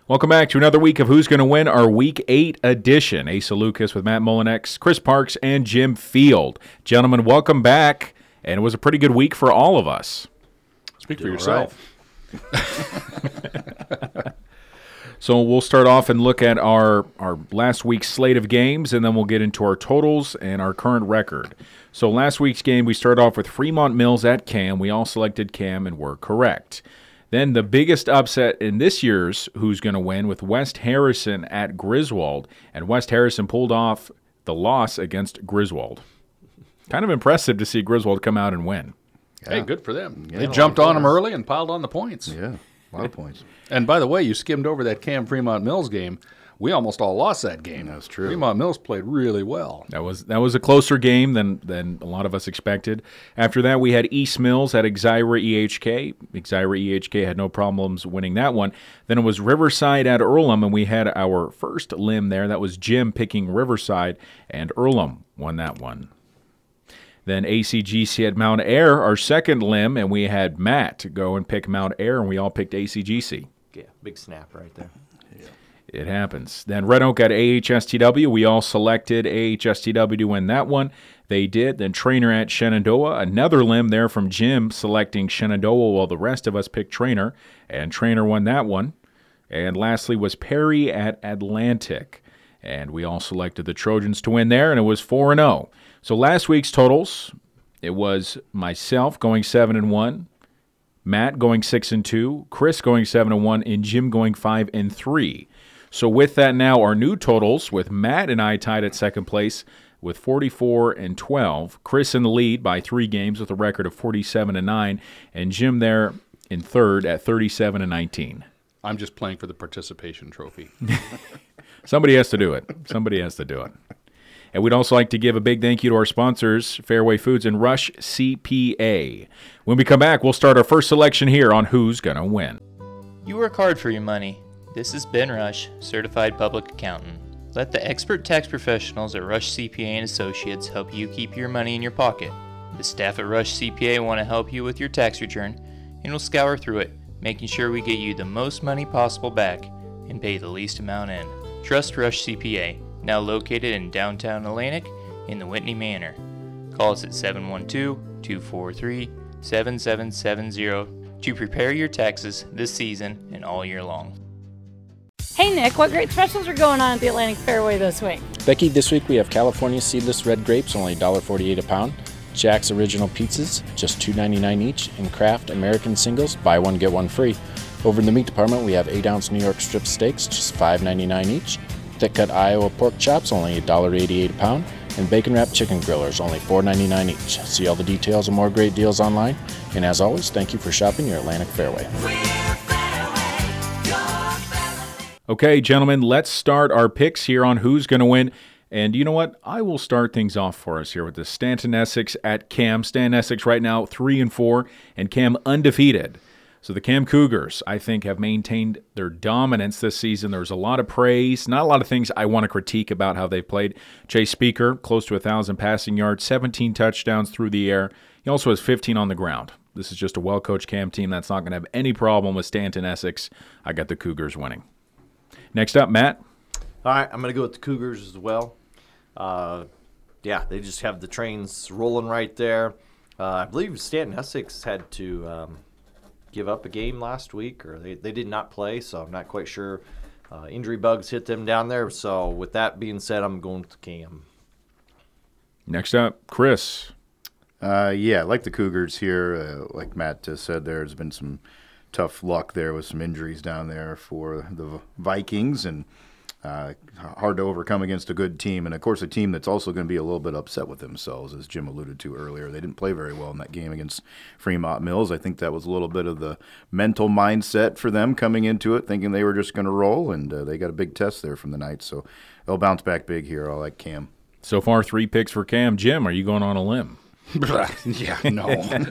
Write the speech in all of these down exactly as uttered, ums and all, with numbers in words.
Welcome back to another week of Who's Going to Win, our Week eight edition. Asa Lucas with Matt Mullinex, Chris Parks, and Jim Field. Gentlemen, welcome back, and it was a pretty good week for all of us. Speak for yourself. Right. So we'll start off and look at our, our last week's slate of games, and then we'll get into our totals and our current record. So last week's game, we started off with Fremont Mills at Cam. We all selected Cam and were correct. Then the biggest upset in this year's Who's Going to Win with West Harrison at Griswold, and West Harrison pulled off the loss against Griswold. Kind of impressive to see Griswold come out and win. Yeah. Hey, good for them. Yeah, they jumped on them early and piled on the points. Yeah, a lot of points. And by the way, you skimmed over that Cam Fremont Mills game. We almost all lost that game. That's true. Fremont Mills played really well. That was that was a closer game than than a lot of us expected. After that, we had East Mills at Exira E H K. Exira E H K had no problems winning that one. Then it was Riverside at Earlham, and we had our first limb there. That was Jim picking Riverside, and Earlham won that one. Then A C G C at Mount Air, our second limb, and we had Matt go and pick Mount Air, and we all picked A C G C. Yeah, big snap right there. It happens. Then Red Oak at A H S T W. We all selected A H S T W to win that one. They did. Then Trainer at Shenandoah. Another limb there from Jim selecting Shenandoah while the rest of us picked Trainer. And Trainer won that one. And lastly was Perry at Atlantic. And we all selected the Trojans to win there, and it was four and oh. So last week's totals, it was myself going seven and one, Matt going six and two, Chris going seven and one, and Jim going five and three. So with that now, our new totals, with Matt and I tied at second place with forty-four and twelve, Chris in the lead by three games with a record of forty-seven and nine, and Jim there in third at thirty-seven and nineteen. I'm just playing for the participation trophy. Somebody has to do it. Somebody has to do it. And we'd also like to give a big thank you to our sponsors, Fairway Foods and Rush C P A. When we come back, we'll start our first selection here on Who's Gonna Win. You work hard for your money. This is Ben Rush, Certified Public Accountant. Let the expert tax professionals at Rush C P A and Associates help you keep your money in your pocket. The staff at Rush C P A want to help you with your tax return, and will scour through it, making sure we get you the most money possible back and pay the least amount in. Trust Rush C P A, now located in downtown Atlantic in the Whitney Manor. Call us at seven one two, two four three, seven seven seven zero to prepare your taxes this season and all year long. Hey Nick, what great specials are going on at the Atlantic Fairway this week? Becky, this week we have California seedless red grapes, only one dollar forty-eight a pound. Jack's Original Pizzas, just two ninety-nine each. And Kraft American Singles, buy one, get one free. Over in the meat department, we have eight ounce New York strip steaks, just five ninety-nine each. Thick cut Iowa pork chops, only one dollar eighty-eight a pound. And bacon wrapped chicken grillers, only four ninety-nine each. See all the details and more great deals online. And as always, thank you for shopping your Atlantic Fairway. Okay, gentlemen, let's start our picks here on Who's Going to Win. And you know what? I will start things off for us here with the Stanton Essex at Cam. Stanton Essex right now three and four, and Cam undefeated. So the Cam Cougars, I think, have maintained their dominance this season. There's a lot of praise, not a lot of things I want to critique about how they've played. Chase Speaker, close to one thousand passing yards, seventeen touchdowns through the air. He also has fifteen on the ground. This is just a well-coached Cam team that's not going to have any problem with Stanton Essex. I got the Cougars winning. Next up, Matt. All right, I'm going to go with the Cougars as well. Uh, yeah, they just have the trains rolling right there. Uh, I believe Stanton Essex had to um, give up a game last week, or they, they did not play, so I'm not quite sure. Uh, injury bugs hit them down there. So with that being said, I'm going to Cam. Next up, Chris. Uh, yeah, like the Cougars here, uh, like Matt just said, there's been some tough luck there with some injuries down there for the Vikings, and uh, hard to overcome against a good team. And, of course, a team that's also going to be a little bit upset with themselves, as Jim alluded to earlier. They didn't play very well in that game against Fremont Mills. I think that was a little bit of the mental mindset for them coming into it, thinking they were just going to roll, and uh, they got a big test there from the night. So they'll bounce back big here. I like Cam. So far, three picks for Cam. Jim, are you going on a limb? Yeah, no.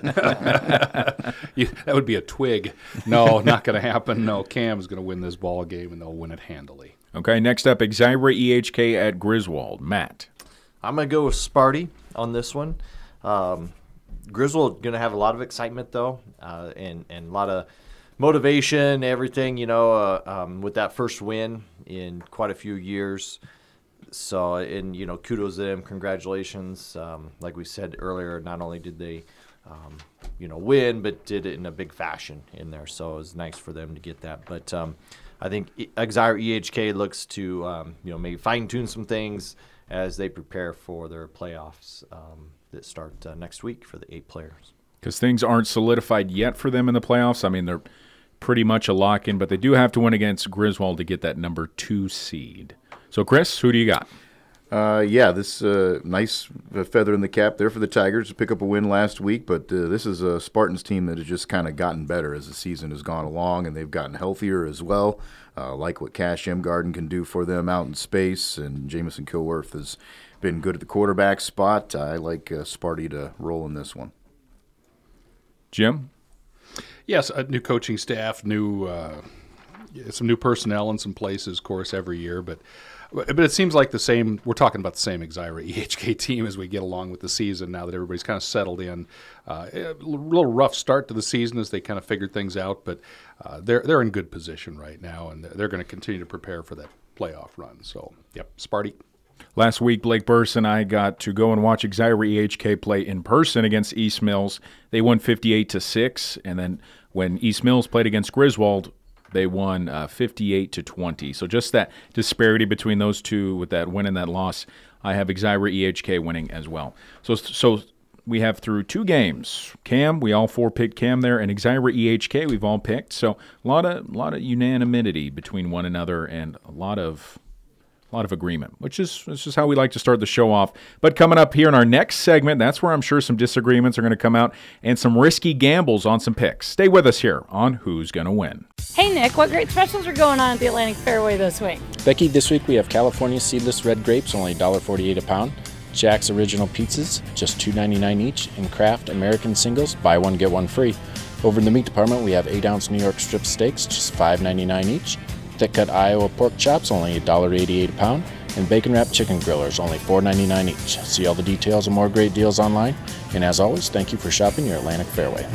you, that would be a twig. No, not going to happen. No, Cam's going to win this ball game, and they'll win it handily. Okay, next up, Exira E H K at Griswold. Matt. I'm going to go with Sparty on this one. Um, Griswold going to have a lot of excitement, though, uh, and, and a lot of motivation, everything, you know, uh, um, with that first win in quite a few years. So, and, you know, kudos to them. Congratulations. Um, like we said earlier, not only did they, um, you know, win, but did it in a big fashion in there. So it was nice for them to get that. But um, I think Exira E H K looks to, um, you know, maybe fine-tune some things as they prepare for their playoffs um, that start uh, next week for the eight players. Because things aren't solidified yet for them in the playoffs. I mean, they're pretty much a lock-in, but they do have to win against Griswold to get that number two seed. So, Chris, who do you got? Uh, yeah, this uh, nice feather in the cap there for the Tigers to pick up a win last week, but uh, this is a Spartans team that has just kind of gotten better as the season has gone along, and they've gotten healthier as well. Uh, like what Cash Imgarden can do for them out in space, and Jamison Kilworth has been good at the quarterback spot. I like uh, Sparty to roll in this one. Jim? Yes, a new coaching staff, new uh, some new personnel in some places, of course, every year, but but it seems like the same. We're talking about the same Exira E H K team as we get along with the season now that everybody's kind of settled in. Uh, a little rough start to the season as they kind of figured things out, but uh, they're they're in good position right now, and they're, they're going to continue to prepare for that playoff run. So, yep, Sparty. Last week, Blake Burse and I got to go and watch Exira E H K play in person against East Mills. They won fifty-eight to six, and then when East Mills played against Griswold, they won uh, fifty-eight to twenty. So just that disparity between those two with that win and that loss, I have Exira E H K winning as well. So so we have through two games. Cam, we all four picked Cam there, and Exira E H K we've all picked. So a lot of a lot of unanimity between one another and a lot of A lot of agreement, which is this is how we like to start the show off. But coming up here in our next segment, that's where I'm sure some disagreements are going to come out and some risky gambles on some picks. Stay with us here on Who's Gonna Win. Hey, Nick, what great specials are going on at the Atlantic Fairway this week? Becky, this week we have California seedless red grapes, only one dollar forty-eight a pound. Jack's Original Pizzas, just two ninety-nine each. And Kraft American Singles, buy one, get one free. Over in the meat department, we have eight ounce New York strip steaks, just five ninety-nine each. Thick-cut Iowa pork chops, only one dollar eighty-eight a pound. And bacon-wrapped chicken grillers, only four ninety-nine each. See all the details and more great deals online. And as always, thank you for shopping your Atlantic Fairway.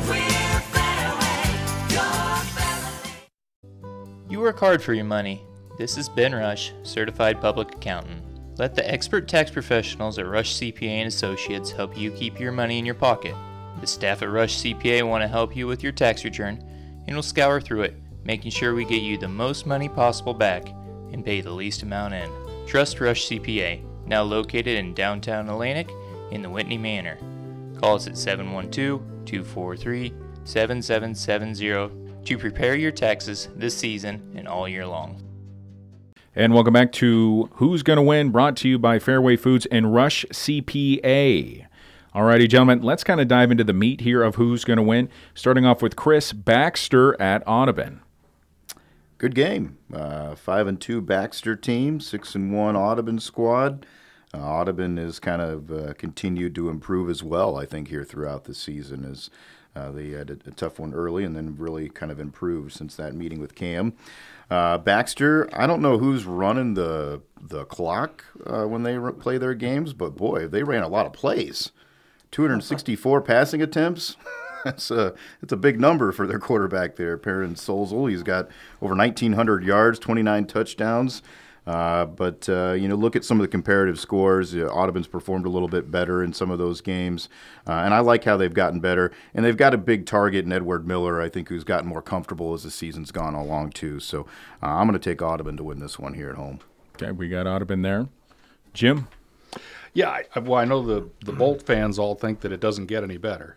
You work hard for your money. This is Ben Rush, Certified Public Accountant. Let the expert tax professionals at Rush C P A and Associates help you keep your money in your pocket. The staff at Rush C P A want to help you with your tax return, and will scour through it, making sure we get you the most money possible back and pay the least amount in. Trust Rush C P A, now located in downtown Atlantic in the Whitney Manor. Call us at seven one two, two four three, seven seven seven zero to prepare your taxes this season and all year long. And welcome back to Who's Gonna Win, brought to you by Fairway Foods and Rush C P A. Alrighty, gentlemen, let's kind of dive into the meat here of Who's Gonna Win, starting off with Chris Baxter at Audubon. Good game. Uh, five and two Baxter team, six and one Audubon squad. Uh, Audubon has kind of uh, continued to improve as well, I think, here throughout the season. As uh, they had a, a tough one early and then really kind of improved since that meeting with Cam. Uh, Baxter, I don't know who's running the the clock uh, when they re- play their games, but boy, they ran a lot of plays. two hundred sixty-four passing attempts. That's a, that's a big number for their quarterback there, Perrin Solzel. He's got over nineteen hundred yards, twenty-nine touchdowns. Uh, but, uh, you know, look at some of the comparative scores. Uh, Audubon's performed a little bit better in some of those games. Uh, and I like how they've gotten better. And they've got a big target in Edward Miller, I think, who's gotten more comfortable as the season's gone along, too. So uh, I'm going to take Audubon to win this one here at home. Okay, we got Audubon there. Jim? Yeah, I, well, I know the, the Bolt fans all think that it doesn't get any better.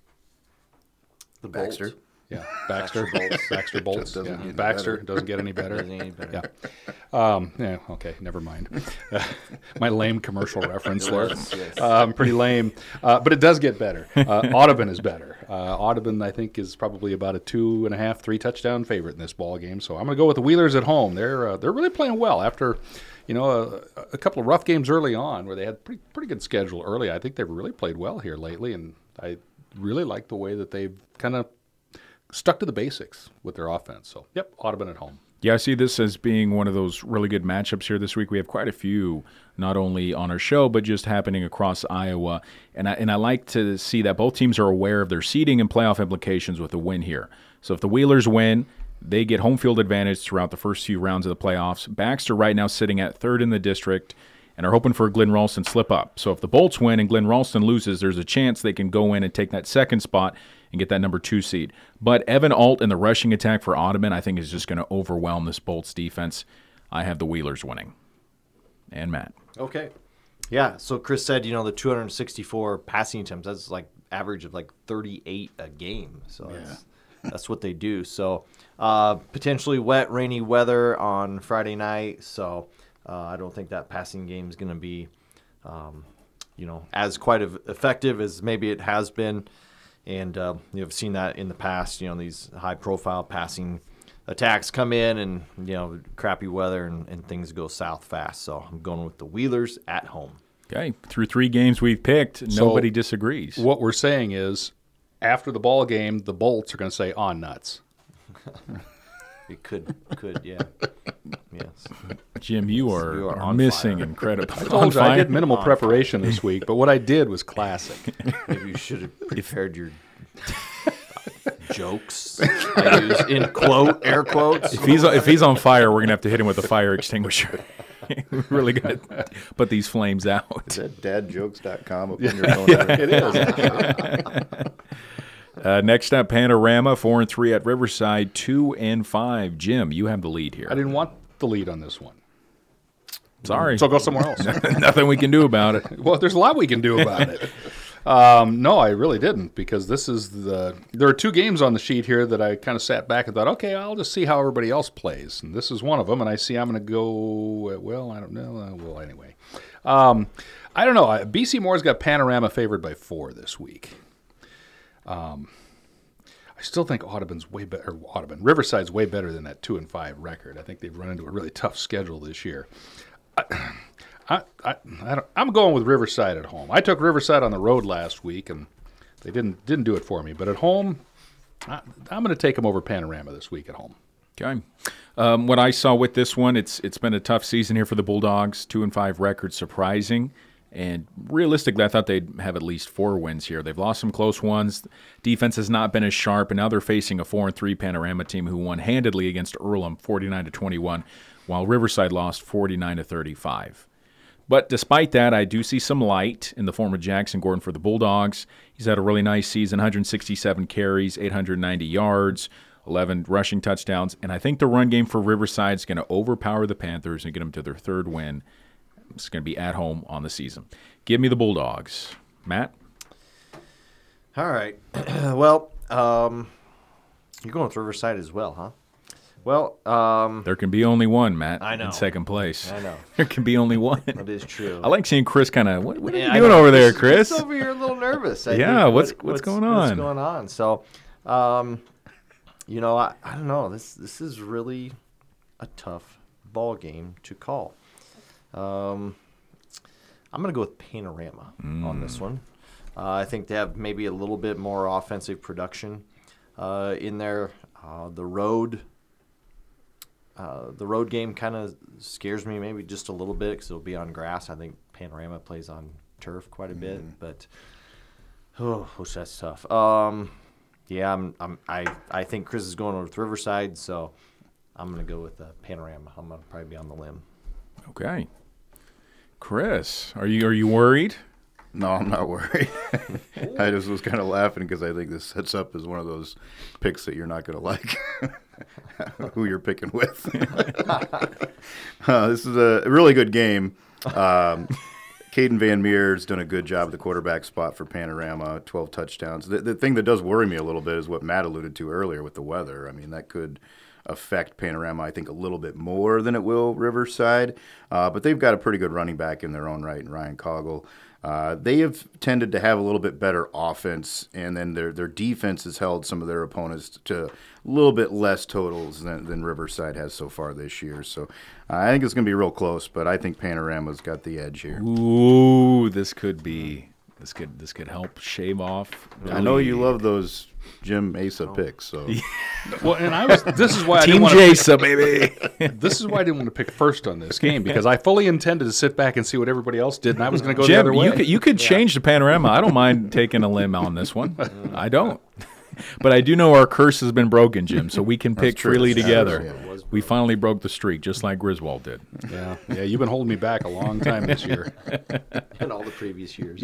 The Baxter. Bolt. Yeah, Baxter Bolts. Baxter Bolts. Just doesn't Yeah. get Baxter better. doesn't get any better. Doesn't get any better. Yeah. Um, yeah. Okay. Never mind. Uh, my lame commercial reference there. was, yes. Um, pretty lame, uh, but it does get better. Uh, Audubon is better. Uh, Audubon, I think, is probably about a two and a half, three touchdown favorite in this ball game. So I'm going to go with the Wheelers at home. They're uh, they're really playing well after, you know, a, a couple of rough games early on where they had pretty pretty good schedule early. I think they've really played well here lately, and I really like the way that they've kind of stuck to the basics with their offense. So, yep, Audubon at home. Yeah, I see this as being one of those really good matchups here this week. We have quite a few, not only on our show, but just happening across Iowa. And I, and I like to see that both teams are aware of their seeding and playoff implications with a win here. So if the Wheelers win, they get home field advantage throughout the first few rounds of the playoffs. Baxter right now sitting at third in the district and are hoping for a Glenn Ralston slip up. So if the Bolts win and Glenn Ralston loses, there's a chance they can go in and take that second spot and get that number two seed. But Evan Alt and the rushing attack for Audubon, I think, is just going to overwhelm this Bolts defense. I have the Wheelers winning. And Matt. Okay. Yeah, so Chris said, you know, the two hundred sixty-four passing attempts, that's like average of like thirty-eight a game. So yeah. that's, that's what they do. So uh, potentially wet, rainy weather on Friday night. So uh, I don't think that passing game is going to be, um, you know, as quite of effective as maybe it has been. And uh, you've seen that in the past, you know, these high-profile passing attacks come in and, you know, crappy weather and, and things go south fast. So I'm going with the Wheelers at home. Okay. Through three games we've picked, nobody so disagrees. What we're saying is after the ball game, the Bolts are going to say on nuts. It could, could, yeah. Yes. Jim, you are, you are, are on missing fire. incredible. I told you I did minimal On preparation this week, but what I did was classic. Maybe you should have prepared your jokes. I use in quote, air quotes. If he's if he's on fire, we're gonna have to hit him with a fire extinguisher. We're really gonna put these flames out. Is that dad jokes dot com up on your phone? It is. Uh, next up, Panorama, four and three at Riverside, two and five. Jim, you have the lead here. I didn't want the lead on this one. Sorry. So go somewhere else. Nothing we can do about it. Well, there's a lot we can do about it. Um, no, I really didn't, because this is the – there are two games on the sheet here that I kind of sat back and thought, okay, I'll just see how everybody else plays. And this is one of them, and I see I'm going to go – well, I don't know. Uh, well, anyway. Um, I don't know. B C Moore's got Panorama favored by four this week. Um, I still think Audubon's way better. Audubon Riverside's way better than that two and five record. I think they've run into a really tough schedule this year. I, I, I, I don't, I'm going with Riverside at home. I took Riverside on the road last week, and they didn't didn't do it for me. But at home, I, I'm going to take them over Panorama this week at home. Okay. Um, what I saw with this one, it's it's been a tough season here for the Bulldogs. Two and five record, surprising. And realistically, I thought they'd have at least four wins here. They've lost some close ones. Defense has not been as sharp, and now they're facing a four and three Panorama team who won handedly against Earlham, forty-nine to twenty-one, while Riverside lost forty-nine to thirty-five. But despite that, I do see some light in the form of Jackson Gordon for the Bulldogs. He's had a really nice season, one hundred sixty-seven carries, eight hundred ninety yards, eleven rushing touchdowns, and I think the run game for Riverside is going to overpower the Panthers and get them to their third win. It's going to be at home on the season. Give me the Bulldogs. Matt? All right. Well, um, you're going with Riverside as well, huh? Well, um, there can be only one, Matt, I know. in second place. I know. There can be only one. That is true. I like seeing Chris kind of, what, what are Yeah, you doing over there, Chris? He's over here a little nervous. I Yeah, think. what's- What- what's going What's on? going on? So, um, you know, I, I don't know. This This is really a tough ball game to call. Um, I'm going to go with Panorama mm. on this one. Uh, I think they have maybe a little bit more offensive production uh, in there. Uh, the road, uh, the road game kind of scares me maybe just a little bit because it'll be on grass. I think Panorama plays on turf quite a mm. bit, but oh, that's tough. Um, yeah, I'm, I'm, I, I think Chris is going with Riverside, so I'm going to go with uh, Panorama. I'm going to probably be on the limb. Okay. Chris, are you are you worried? No, I'm not worried. I just was kind of laughing because I think this sets up as one of those picks that you're not going to like, who you're picking with. uh, this is a really good game. Um, Caden Van Meer's done a good job at the quarterback spot for Panorama, twelve touchdowns. The, the thing that does worry me a little bit is what Matt alluded to earlier with the weather. I mean, that could affect Panorama, I think, a little bit more than it will Riverside. Uh, but they've got a pretty good running back in their own right, in Ryan Coggle. Uh, they have tended to have a little bit better offense, and then their their defense has held some of their opponents to a little bit less totals than, than Riverside has so far this year. So uh, I think it's going to be real close, but I think Panorama's got the edge here. Ooh, this could be this could this could help shave off. Really. I know you love those Jim Asa picks, so well, and I was. This is why I Team didn't want Jasa, baby. This is why I didn't want to pick first on this game, because I fully intended to sit back and see what everybody else did, and I was going to go Jim, the other way. you could you could yeah. change the Panorama. I don't mind taking a limb on this one. I don't. But I do know our curse has been broken, Jim, so we can pick true. freely Yeah, together. yeah. We finally broke the streak, just like Griswold did. Yeah, yeah. You've been holding me back a long time this year. And all the previous years.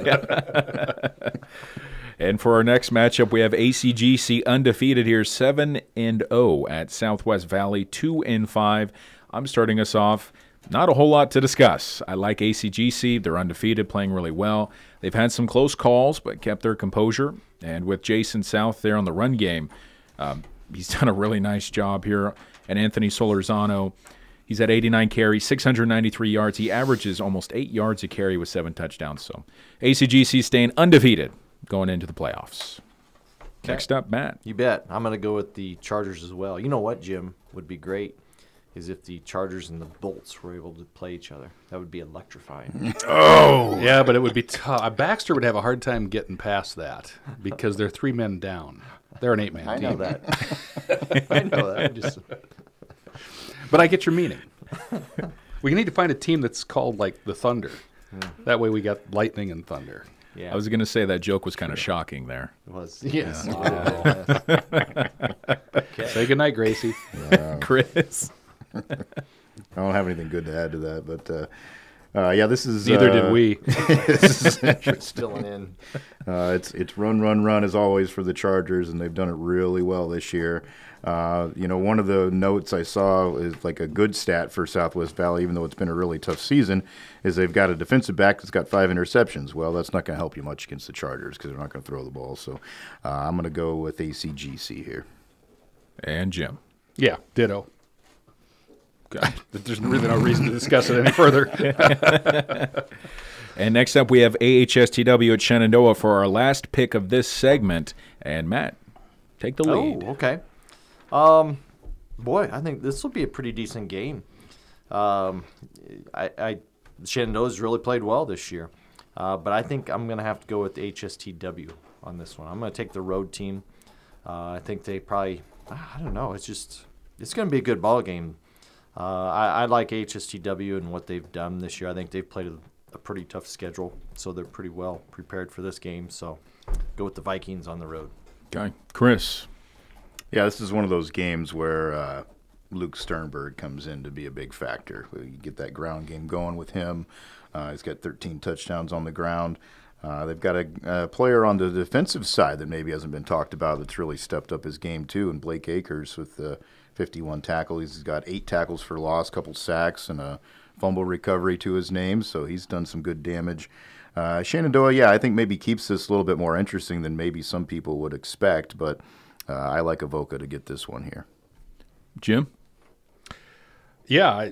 And for our next matchup, we have A C G C undefeated here, seven and oh at Southwest Valley, two and five. I'm starting us off. Not a whole lot to discuss. I like A C G C. They're undefeated, playing really well. They've had some close calls, but kept their composure. And with Jason South there on the run game, um, he's done a really nice job here. And Anthony Solorzano, he's at eighty-nine carries, six hundred ninety-three yards. He averages almost eight yards a carry with seven touchdowns. So A C G C staying undefeated going into the playoffs. Okay. Next up, Matt. You bet. I'm going to go with the Chargers as well. You know what, Jim, would be great is if the Chargers and the Bolts were able to play each other. That would be electrifying. Oh! Yeah, but it would be tough. Baxter would have a hard time getting past that because they're three men down. They're an eight-man I team. know that. I know that. I'm just... But I get your meaning. We need to find a team that's called, like, the Thunder. That way we got lightning and thunder. Yeah, I was going to say that joke was kind of shocking there. it was. Yes. Okay. Say goodnight, Gracie. Chris. I don't have anything good to add to that, but uh, uh, yeah, this is Neither uh, did we. this is Still an in. Uh, it's it's run, run, run as always for the Chargers, and they've done it really well this year. Uh, you know, one of the notes I saw is like a good stat for Southwest Valley, even though it's been a really tough season, is they've got a defensive back that's got five interceptions. Well, that's not going to help you much against the Chargers because they're not going to throw the ball. So uh, I'm going to go with A C G C here. And Jim. Yeah, ditto. God, there's really no reason to discuss it any further. And next up, we have A H S T W at Shenandoah for our last pick of this segment. And Matt, take the lead. Oh, okay. Um, boy, I think this will be a pretty decent game. Um, I, I Shenandoah's really played well this year, uh, but I think I'm going to have to go with H S T W on this one. I'm going to take the road team. Uh, I think they probably, I don't know, it's just, it's going to be a good ball game. Uh, I, I like H S T W and what they've done this year. I think they've played a, a pretty tough schedule, so they're pretty well prepared for this game. So go with the Vikings on the road. Okay. Chris. Yeah, this is one of those games where uh, Luke Sternberg comes in to be a big factor. You get that ground game going with him. Uh, he's got thirteen touchdowns on the ground. Uh, they've got a, a player on the defensive side that maybe hasn't been talked about that's really stepped up his game too, and Blake Akers with the fifty-one tackles. He's got eight tackles for loss, couple sacks, and a fumble recovery to his name, so he's done some good damage. Uh, Shenandoah, yeah, I think maybe keeps this a little bit more interesting than maybe some people would expect, but uh, I like Avoca to get this one here. Jim? Yeah, I,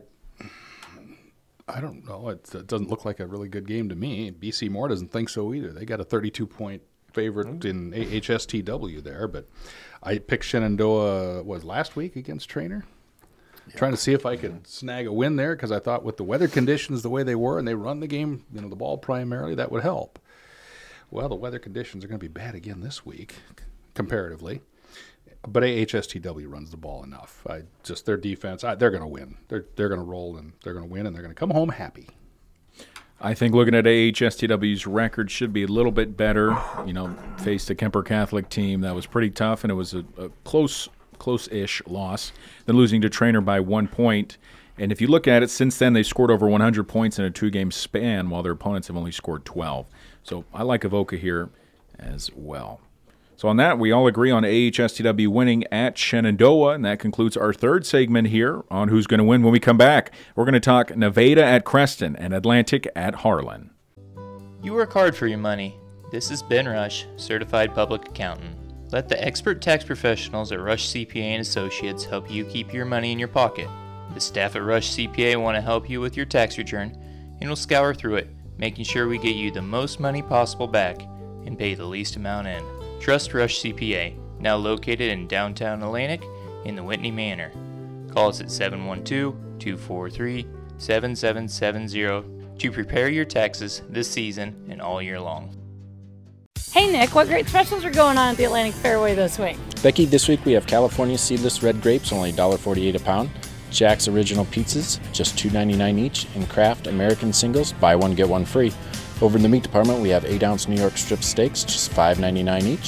I don't know. It, it doesn't look like a really good game to me. B C Moore doesn't think so either. They got a thirty-two point favorite in A H S T W there, but I picked Shenandoah, was last week against Trainer. Yeah. Trying to see if I could snag a win there because I thought with the weather conditions the way they were and they run the game, you know, the ball primarily, that would help. Well, the weather conditions are going to be bad again this week, comparatively. But A H S T W runs the ball enough. I just their defense, I, they're going to win. They're they're going to roll and they're going to win and they're going to come home happy. I think looking at A H S T W's record should be a little bit better. You know, faced a Kemper Catholic team that was pretty tough, and it was a, a close, close-ish loss. Then losing to Trainer by one point. And if you look at it, since then they scored over one hundred points in a two-game span, while their opponents have only scored twelve. So I like Avoca here as well. So on that, we all agree on A H S T W winning at Shenandoah, and that concludes our third segment here on Who's Going to Win. When we come back, we're going to talk Nevada at Creston and Atlantic at Harlan. You work hard for your money. This is Ben Rush, Certified Public Accountant. Let the expert tax professionals at Rush C P A and Associates help you keep your money in your pocket. The staff at Rush C P A want to help you with your tax return, and will scour through it, making sure we get you the most money possible back and pay the least amount in. Trust Rush C P A, now located in downtown Atlantic in the Whitney Manor. Call us at seven one two, two four three, seven seven seven zero to prepare your taxes this season and all year long. Hey Nick, what great specials are going on at the Atlantic Fairway this week? Becky, this week we have California seedless red grapes, only one dollar forty-eight a pound. Jack's Original Pizzas, just two ninety-nine each. And Kraft American Singles, buy one, get one free. Over in the meat department, we have eight ounce New York strip steaks, just five ninety-nine each.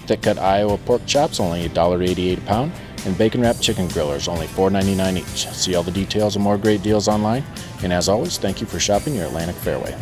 Thick-cut Iowa pork chops, only one dollar eighty-eight a pound. And bacon-wrapped chicken grillers, only four ninety-nine each. See all the details and more great deals online. And as always, thank you for shopping your Atlantic Fairway.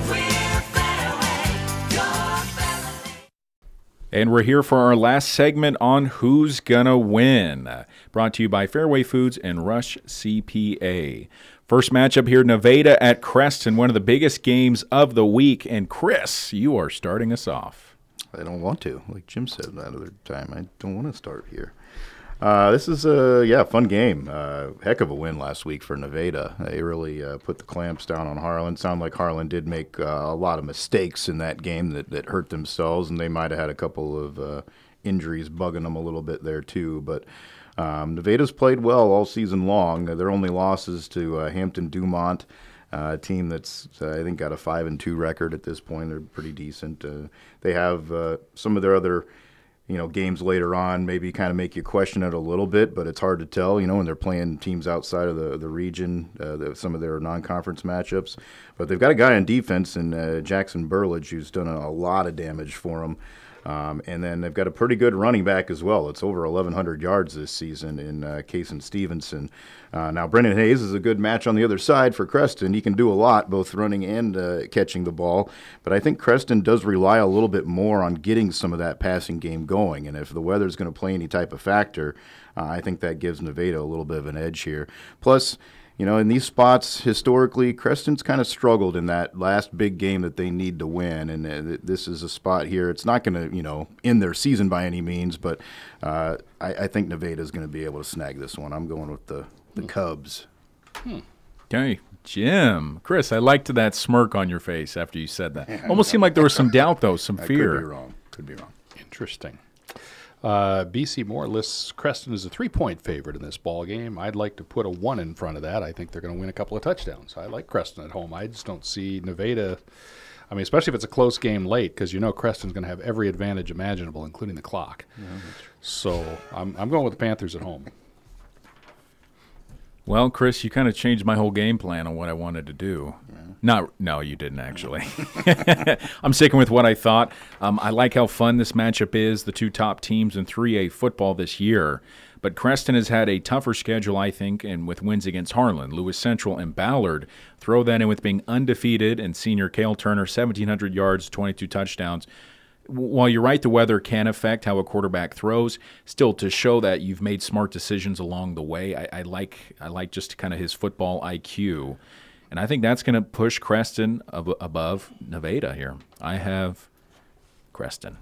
And we're here for our last segment on Who's Gonna Win, brought to you by Fairway Foods and Rush C P A. First matchup here, Nevada at Creston, one of the biggest games of the week. And Chris, you are starting us off. I don't want to. Like Jim said that other time, I don't want to start here. Uh, this is a yeah fun game. Uh, heck of a win last week for Nevada. They really uh, put the clamps down on Harlan. Sound like Harlan did make uh, a lot of mistakes in that game that, that hurt themselves, and they might have had a couple of uh, injuries bugging them a little bit there too. But um, Nevada's played well all season long. Their only losses to uh, Hampton Dumont, uh, a team that's uh, I think got a five and two record at this point. They're pretty decent. Uh, they have uh, some of their other. You know, games later on maybe kind of make you question it a little bit, but it's hard to tell, you know, when they're playing teams outside of the, the region, uh, the, some of their non-conference matchups. But they've got a guy on defense in uh, Jackson Burlage who's done a, a lot of damage for them. Um, and then they've got a pretty good running back as well. It's over eleven hundred yards this season in uh, Kason Stevenson. Uh, now, Brendan Hayes is a good match on the other side for Creston. He can do a lot, both running and uh, catching the ball. But I think Creston does rely a little bit more on getting some of that passing game going. And if the weather's going to play any type of factor, uh, I think that gives Nevada a little bit of an edge here. Plus, you know, in these spots, historically, Creston's kind of struggled in that last big game that they need to win. And uh, this is a spot here. It's not going to, you know, end their season by any means, but uh, I, I think Nevada's going to be able to snag this one. I'm going with the, the Cubs. Hmm. Okay, Jim. Chris, I liked that smirk on your face after you said that. Yeah, Almost seemed like there was some doubt, though, some I fear. Could be wrong. Could be wrong. Interesting. Uh, B C Moore lists Creston as a three-point favorite in this ball game. I'd like to put a one in front of that. I think they're going to win a couple of touchdowns. I like Creston at home. I just don't see Nevada. I mean, especially if it's a close game late, because you know Creston's going to have every advantage imaginable, including the clock. Yeah, so I'm I'm going with the Panthers at home. Well, Chris, you kind of changed my whole game plan on what I wanted to do. Yeah. Not, no, you didn't actually. I'm sticking with what I thought. Um, I like how fun this matchup is, the two top teams in three A football this year. But Creston has had a tougher schedule, I think, and with wins against Harlan, Lewis Central, and Ballard. Throw that in with being undefeated and senior Cale Turner, seventeen hundred yards, twenty-two touchdowns. While you're right, the weather can affect how a quarterback throws. Still, to show that you've made smart decisions along the way, I, I like I like just kind of his football I Q. And I think that's going to push Creston ab- above Nevada here. I have Creston.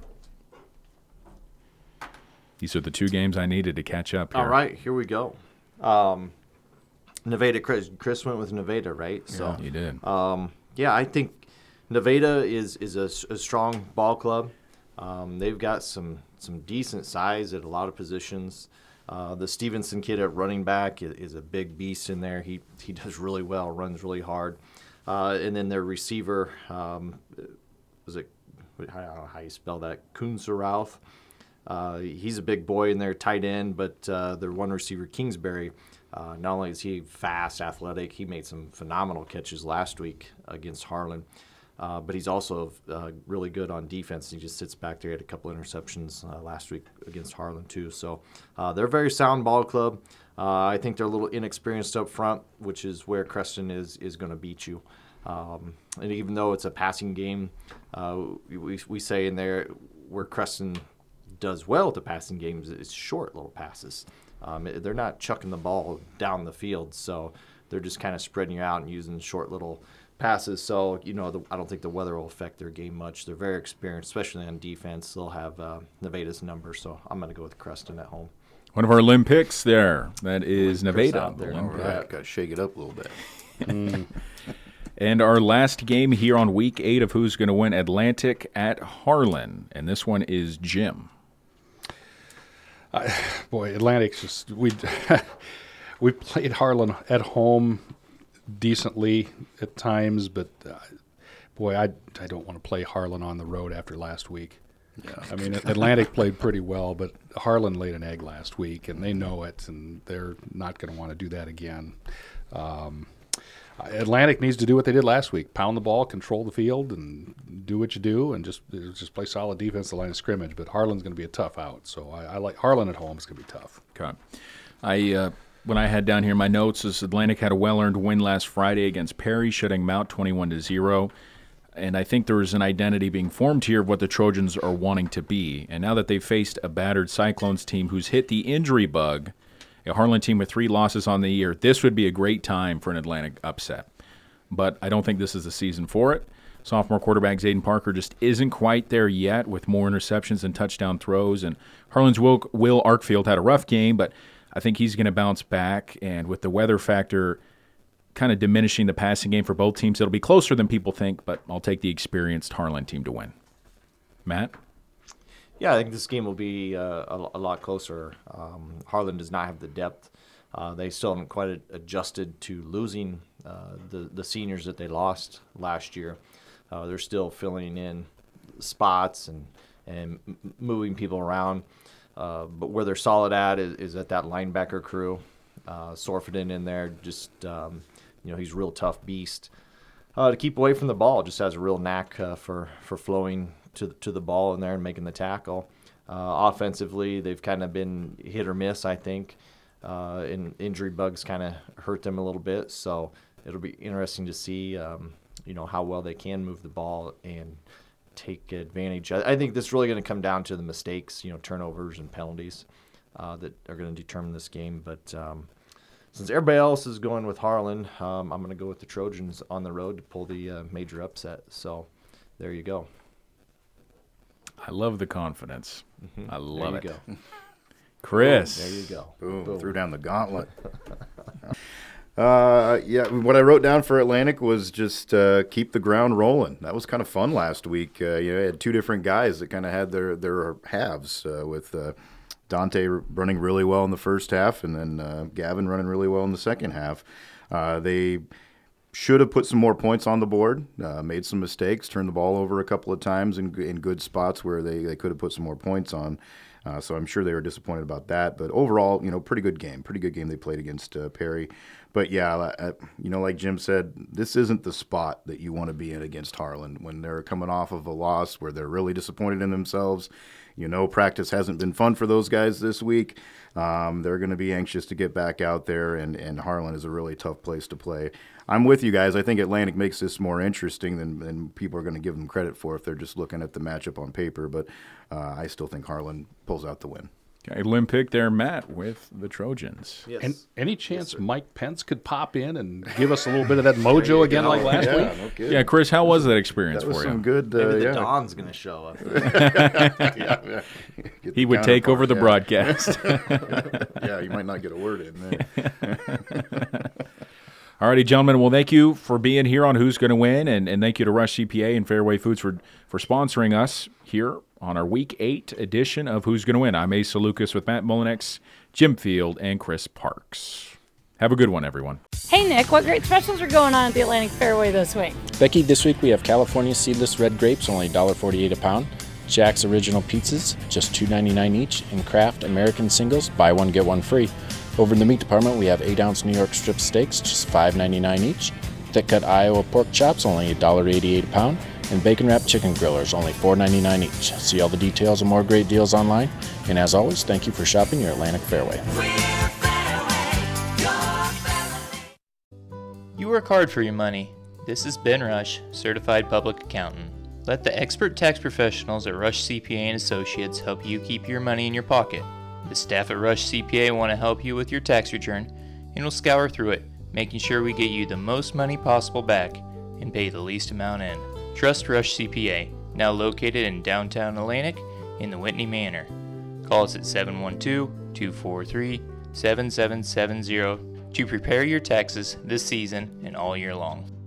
These are the two games I needed to catch up here. All right, here we go. Um, Nevada, Chris, Chris went with Nevada, right? So yeah, you did. Um, yeah, I think Nevada is is a, a strong ball club. Um, they've got some some decent size at a lot of positions. Uh, the Stevenson kid at running back is, is a big beast in there. He he does really well, runs really hard. Uh, and then their receiver, um, was it, I don't know how you spell that, Kunzerauth. Uh, he's a big boy in there, tight end, but uh, their one receiver, Kingsbury, uh, not only is he fast, athletic, he made some phenomenal catches last week against Harlan. Uh, but he's also uh, really good on defense. He just sits back there. He had a couple interceptions uh, last week against Harlan, too. So uh, they're a very sound ball club. Uh, I think they're a little inexperienced up front, which is where Creston is is going to beat you. Um, and even though it's a passing game, uh, we, we say in there where Creston does well at the passing games is short little passes. Um, they're not chucking the ball down the field, so they're just kind of spreading you out and using short little passes. So, you know, the, I don't think the weather will affect their game much. They're very experienced, especially on defense. They'll have uh, Nevada's number, so I'm going to go with Creston at home. One of our limb picks there. That is Nevada. There. All right. Got to shake it up a little bit. mm. And our last game here on week eight of Who's Going to Win, Atlantic at Harlan. And this one is Jim. Uh, boy, Atlantic's just we we played Harlan at home decently at times, but uh, boy, I I don't want to play Harlan on the road after last week. Yeah. I mean, Atlantic played pretty well, but Harlan laid an egg last week, and they know it, and they're not going to want to do that again. Um, Atlantic needs to do what they did last week: pound the ball, control the field, and do what you do, and just just play solid defense at the line of scrimmage. But Harlan's going to be a tough out, so I, I like Harlan at home. It's going to be tough. Okay. I uh, when I had down here my notes is Atlantic had a well-earned win last Friday against Perry, shutting them out twenty-one to zero. And I think there is an identity being formed here of what the Trojans are wanting to be. And now that they've faced a battered Cyclones team who's hit the injury bug, a Harlan team with three losses on the year, this would be a great time for an Atlantic upset. But I don't think this is the season for it. Sophomore quarterback Zayden Parker just isn't quite there yet with more interceptions and touchdown throws. And Harlan's Will, Will Arkfield had a rough game, but I think he's going to bounce back. And with the weather factor kind of diminishing the passing game for both teams, it'll be closer than people think, but I'll take the experienced Harlan team to win. Matt? Yeah, I think this game will be uh, a, a lot closer. Um, Harlan does not have the depth. Uh, they still haven't quite adjusted to losing uh, the, the seniors that they lost last year. Uh, they're still filling in spots and, and m- moving people around. Uh, but where they're solid at is, is at that linebacker crew. Uh, Sorfiden in there, just, um, you know, he's a real tough beast. Uh, to keep away from the ball, just has a real knack uh, for, for flowing to, to the ball in there and making the tackle. Uh, offensively, they've kind of been hit or miss, I think. Uh, and injury bugs kind of hurt them a little bit. So it'll be interesting to see, um, you know, how well they can move the ball and take advantage. I, I think this is really going to come down to the mistakes, you know, turnovers and penalties uh, that are going to determine this game. But um, since everybody else is going with Harlan, um, I'm going to go with the Trojans on the road to pull the uh, major upset. So there you go. I love the confidence. Mm-hmm. I love there you it. Go. Chris. Boom, there you go. Boom, Boom. threw down the gauntlet. uh, yeah, what I wrote down for Atlantic was just uh, keep the ground rolling. That was kind of fun last week. Uh, you know, I had two different guys that kind of had their, their halves uh, with uh, Dante running really well in the first half and then uh, Gavin running really well in the second half. Uh, they should have put some more points on the board, uh, made some mistakes, turned the ball over a couple of times in, in good spots where they, they could have put some more points on. Uh, so I'm sure they were disappointed about that. But overall, you know, pretty good game. Pretty good game they played against uh, Perry. But, yeah, uh, you know, like Jim said, this isn't the spot that you want to be in against Harlan when they're coming off of a loss where they're really disappointed in themselves. You know, practice hasn't been fun for those guys this week. Um, they're going to be anxious to get back out there, and, and Harlan is a really tough place to play. I'm with you guys. I think Atlantic makes this more interesting than, than people are going to give them credit for if they're just looking at the matchup on paper. But uh, I still think Harlan pulls out the win. Okay, limb pick there, Matt, with the Trojans. Yes. And any chance Yes, Mike Pence could pop in and give us a little bit of that mojo again like last yeah, week? No kidding. Yeah, Chris, how was that experience that was for some you? good. Uh, Maybe the yeah. Don's going to show up. yeah, yeah. Get He the would take over the counterpart, broadcast. yeah. Yeah, you might not get a word in there. All righty, gentlemen. Well, thank you for being here on Who's Going to Win, and, and thank you to Rush C P A and Fairway Foods for, for sponsoring us here on our Week eight edition of Who's Going to Win. I'm Asa Lucas with Matt Mullinex, Jim Field, and Chris Parks. Have a good one, everyone. Hey, Nick, what great specials are going on at the Atlantic Fairway this week? Becky, this week we have California seedless red grapes, only one forty-eight a pound. Jack's Original Pizzas, just two ninety-nine each. And Kraft American Singles, buy one, get one free. Over in the meat department, we have eight ounce New York strip steaks, just five ninety-nine each. Thick cut Iowa pork chops, only one eighty-eight a pound. And bacon wrapped chicken grillers, only four ninety-nine each. See all the details and more great deals online. And as always, thank you for shopping your Atlantic Fairway. You work hard for your money. This is Ben Rush, Certified Public Accountant. Let the expert tax professionals at Rush C P A and Associates help you keep your money in your pocket. The staff at Rush C P A want to help you with your tax return, and will scour through it, making sure we get you the most money possible back and pay the least amount in. Trust Rush C P A, now located in downtown Atlantic in the Whitney Manor. Call us at seven one two, two four three, seven seven seven zero to prepare your taxes this season and all year long.